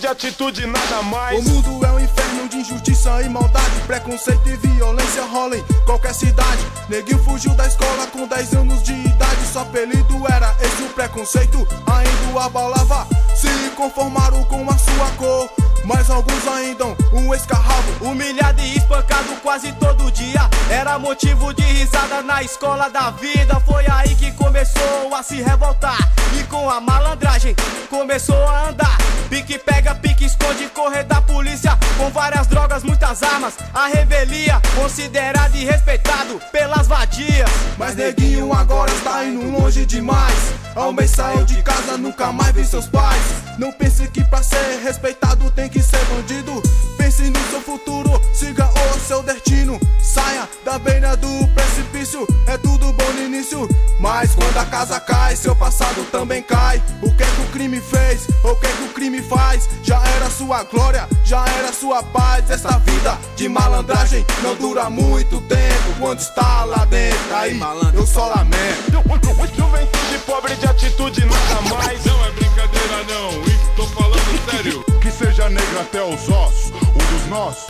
de atitude, nada mais. O mundo é um inferno de injustiça e maldade, preconceito e violência rola em qualquer cidade. Neguinho fugiu da escola com 10 anos de idade, seu apelido era esse, o preconceito ainda o abalava. Se conformaram com a sua cor, mas alguns ainda um escarravo. Humilhado e espancado quase todo dia, era motivo de risada na escola da vida. Foi aí que começou a se revoltar e com a malandragem começou a andar. Pique pega, pique esconde, correr da polícia com várias drogas, muitas armas. A revelia, considerado e respeitado pelas vadias. Mas neguinho agora está indo longe demais. Ao mês saiu de casa, nunca mais vi seus pais. Não pense que pra ser respeitado tem que ser bandido. Pense no seu futuro, siga o seu destino. Saia da beira do precipício, é tudo bom no início, mas quando a casa cai, seu passado também cai. O que o crime fez, o que o crime faz, já era sua glória, já era sua paz. Essa vida de malandragem não dura muito tempo. Quando está lá dentro, aí eu só lamento. Juventude pobre de atitude, nada mais. Não é brincadeira não, e tô falando sério. Que seja negro até os ossos, um dos nossos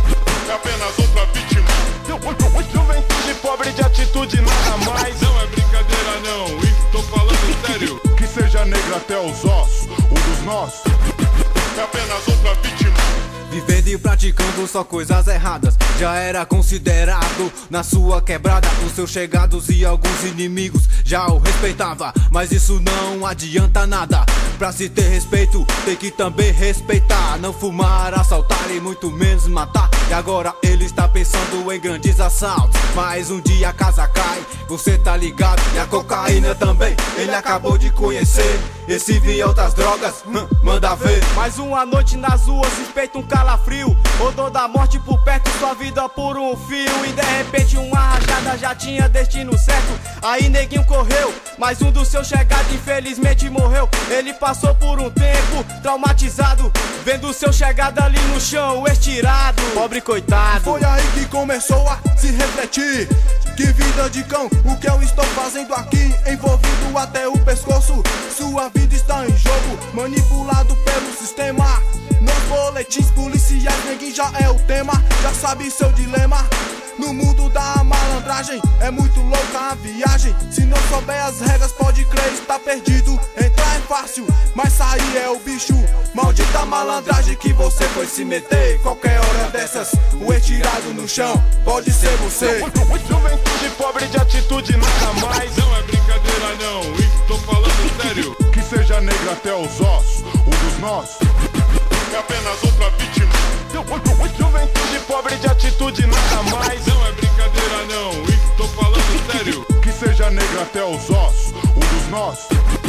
é apenas outra vítima. Juventude pobre de atitude, nada mais. Não é brincadeira não, e tô falando sério. Que seja negro até os ossos, um dos nossos é apenas outra vítima. Vivendo e praticando só coisas erradas, já era considerado na sua quebrada. Os seus chegados e alguns inimigos já o respeitava, mas isso não adianta nada. Pra se ter respeito, tem que também respeitar. Não fumar, assaltar e muito menos matar. E agora ele está pensando em grandes assaltos, mas um dia a casa cai, você tá ligado. E a cocaína também, ele acabou de conhecer. Esse vinha outras drogas, manda ver. Mais uma noite nas ruas, suspeita um calafrio, odor da morte por perto, sua vida por um fio. E de repente uma rajada já tinha destino certo. Aí neguinho correu, mas um dos seus chegados infelizmente morreu. Ele passou por um tempo traumatizado, vendo seu chegado ali no chão estirado. Pobre coitado. Foi aí que começou a se refletir. Que vida de cão, o que eu estou fazendo aqui? Envolvido até o pescoço, sua vida está em jogo, manipulado pelo sistema. Nos boletins policiais, neguinho já é o tema, já sabe seu dilema. No mundo da malandragem, é muito louca a viagem. Se não souber as regras, pode crer, está perdido. Entrar é fácil, mas sair é o bicho. Maldita malandragem que você foi se meter. Qualquer hora dessas, o estirado no chão pode ser você. Juventude pobre de atitude, nada mais. Não é brincadeira não, e tô falando sério. Que seja negro até os ossos, um dos nossos é apenas outra vítima. Juventude pobre de atitude, nada mais. Não é brincadeira não, e tô falando sério. Que seja negro até os ossos, um dos nossos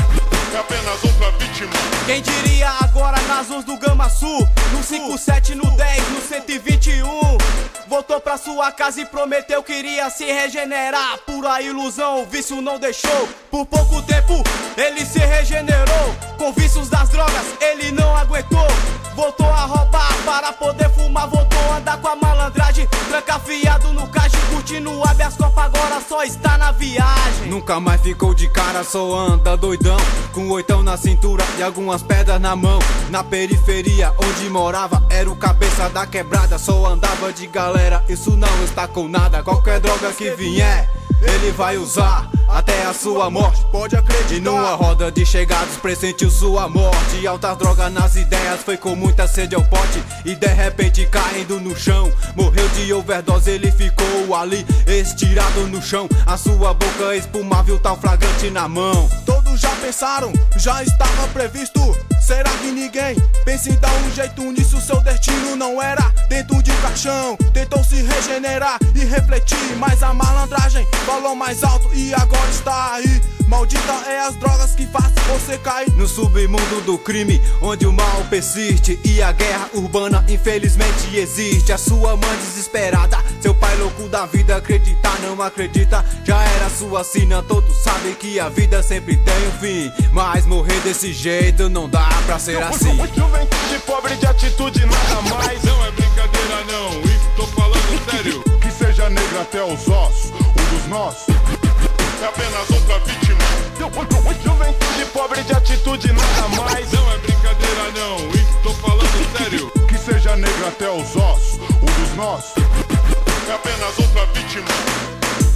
é apenas outra vítima. Quem diria agora nas ruas do Gama Sul, no 57, no 10, no 121. Voltou pra sua casa e prometeu que iria se regenerar. Pura ilusão, o vício não deixou. Por pouco tempo ele se regenerou. Com vícios das drogas ele não aguentou. Voltou a roubar para poder fumar. Voltou a andar com a malandragem, trancafiado no caixa, curtindo habeas corpus, agora só está na viagem. Nunca mais ficou de cara, só anda doidão, com oitão na cintura e algumas pedras na mão. Na periferia onde morava, era o cabeça da quebrada. Só andava de galera, isso não está com nada. Qualquer droga que vier, ele vai usar até a sua morte, pode acreditar. E numa roda de chegados pressentiu sua morte. Altas drogas nas ideias, foi com muita sede ao pote. E de repente caindo no chão, morreu de overdose, ele ficou ali estirado no chão. A sua boca espumável, tal flagrante na mão. Todos já pensaram, já estava previsto. Será que ninguém pensa em dar um jeito nisso? Seu destino não era dentro de caixão. Tentou se regenerar e refletir, mas a malandragem falou mais alto e agora está aí. Maldita é as drogas que fazem você cair no submundo do crime, onde o mal persiste e a guerra urbana infelizmente existe. A sua mãe desesperada, seu pai louco da vida, acreditar não acredita, já era sua sina. Todos sabem que a vida sempre tem um fim, mas morrer desse jeito não dá pra ser assim. Juventude pobre de atitude, nada mais. Não é brincadeira não, e tô falando sério. Que seja negro até os ossos, um dos nossos é apenas outra vítima. Juventude pobre de atitude, nada mais. Não é brincadeira não, estou falando sério. Que seja negra até os ossos, um dos nossos é apenas outra vítima.